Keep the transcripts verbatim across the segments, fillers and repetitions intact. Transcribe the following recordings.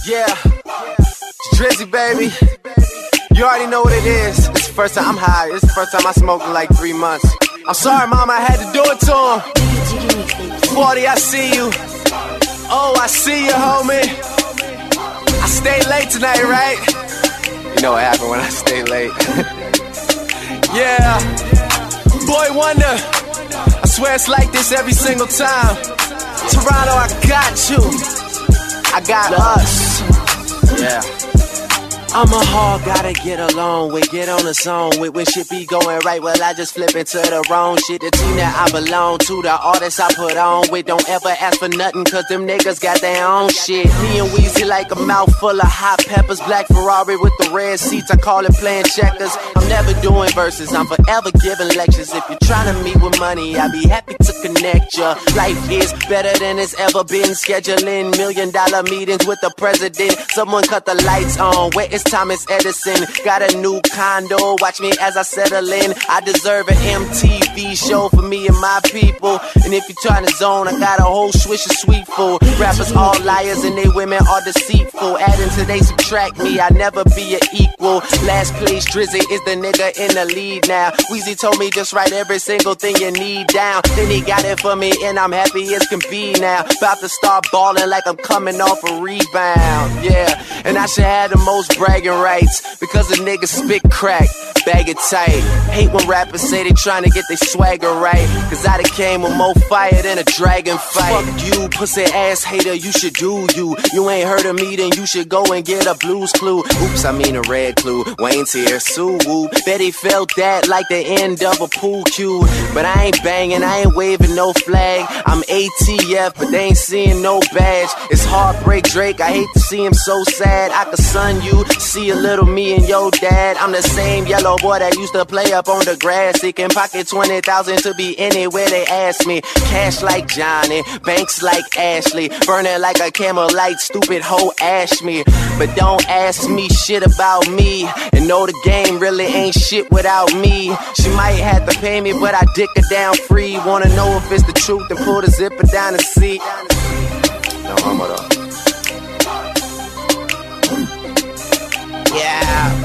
Yeah, it's Drizzy, baby. You already know what it is. It's the first time I'm high. It's the first time I smoked in like three months. I'm sorry, mama, I had to do it to him. forty, I see you. Oh, I see you, homie. I stayed late tonight, right? You know what happened when I stay late. Yeah. Boy Wonder. I swear it's like this every single time. Toronto, I got you. I got us. Yeah. I'm a hog, gotta get along with, get on the zone with. When shit be going right, well I just flip into the wrong shit. The team that I belong to, the artists I put on with. Don't ever ask for nothing, cause them niggas got their own shit. Me and Weezy like a mouthful of hot peppers. Black Ferrari with the red seats, I call it playing checkers. I'm never doing verses, I'm forever giving lectures. If you're trying to meet with money, I'd be happy to connect ya. Life is better than it's ever been. Scheduling million dollar meetings with the president. Someone cut the lights on, where is Thomas Edison? Got a new condo, watch me as I settle in. I deserve an M T V show for me and my people. And if you're trying to zone, I got a whole swish of sweet food. Rappers all liars and they women are deceitful. Adding to they subtract me, I never be an equal. Last place Drizzy is the nigga in the lead now. Weezy told me just write every single thing you need down. Then he got it for me and I'm happy as can be now. About to start balling like I'm coming off a rebound. Yeah, and I should have the most bragging rights, because the niggas spit crack, bag it tight. Hate when rappers say they tryna get their swagger right, cause I done came with more fire than a dragon fight. Fuck you, pussy ass hater, you should do you. You ain't heard of me, then you should go and get a Blues Clue. Oops, I mean a red clue. Wayne's here, Sue Woo. Betty felt that like the end of a pool cue. But I ain't banging, I ain't waving no flag. I'm A T F, but they ain't seeing no badge. It's Heartbreak Drake, I hate to see him so sad. I could son you, see a little me and your dad. I'm the same yellow boy that used to play up on the grass. He can pocket twenty thousand to be anywhere they ask me. Cash like Johnny, banks like Ashley. Burning like a camel light, stupid hoe ash me. But don't ask me shit about me. And know the game really ain't shit without me. She might have to pay me, but I dick her down free. Wanna know if it's the truth, then pull the zipper down the seat. No homo though. Yeah.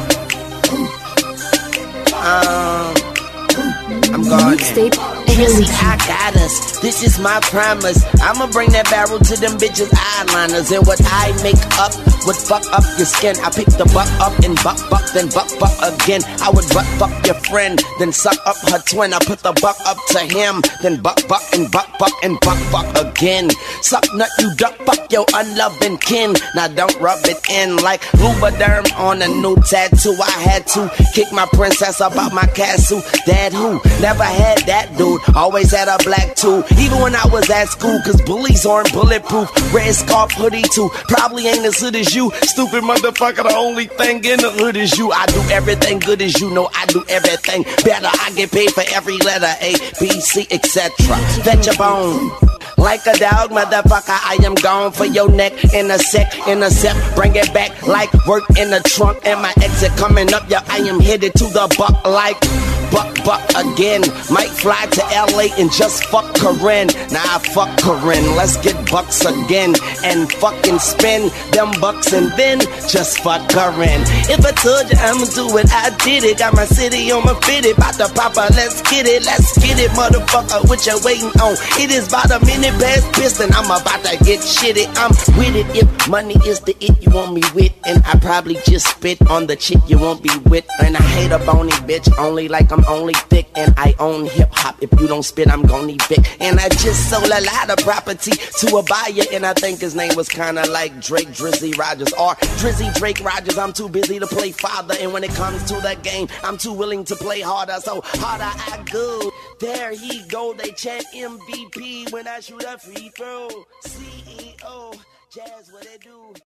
Um, I'm gone. Drizzy, I got us. This is my promise. I'ma bring that barrel to them bitches' eyeliners. And what I make up would fuck up your skin. I pick the buck up and buck buck, then buck buck again. I would buck fuck your friend, then suck up her twin. I put the buck up to him, then buck buck and buck buck and buck buck again. Suck nut, you duck fuck your unloving kin. Now don't rub it in like Lubriderm on a new tattoo. I had to kick my princess up out my castle. Dad who never had that dude, always had a black too. Even when I was at school, cause bullies aren't bulletproof. Red scarf hoodie too, probably ain't as hood as you. Stupid motherfucker, the only thing in the hood is you. I do everything good as you know, I do everything better. I get paid for every letter, A, B, C, et cetera. Fetch your bone. Like a dog, motherfucker, I am gone for your neck in a sec, in a sec. Bring it back like work in the trunk. And my exit coming up, yeah, I am headed to the buck like buck, buck again. Might fly to L A and just fuck Corinne. Nah, I fuck Corinne, let's get bucks again. And fucking spend them bucks and then just fuck Corinne. If I told you I'ma do it, I did it. Got my city on my fitted, bout to pop up, let's get it, let's get it, motherfucker, what you waiting on? It is about a minute past piston, I'm about to get shitty. I'm with it if money is the it you want me with. And I probably just spit on the chick you won't be with. And I hate a bony bitch, only like I'm only thick. And I own hip hop, if you don't spit I'm gonna need big. And I just sold a lot of property to a buyer, and I think his name was kinda like Drake Drizzy Rogers. Or Drizzy Drake Rogers. I'm too busy to play father, and when it comes to the game I'm too willing to play harder. So harder I go. There he go, they chant M V P when I shoot a free throw. C E O, Jazz, what they do?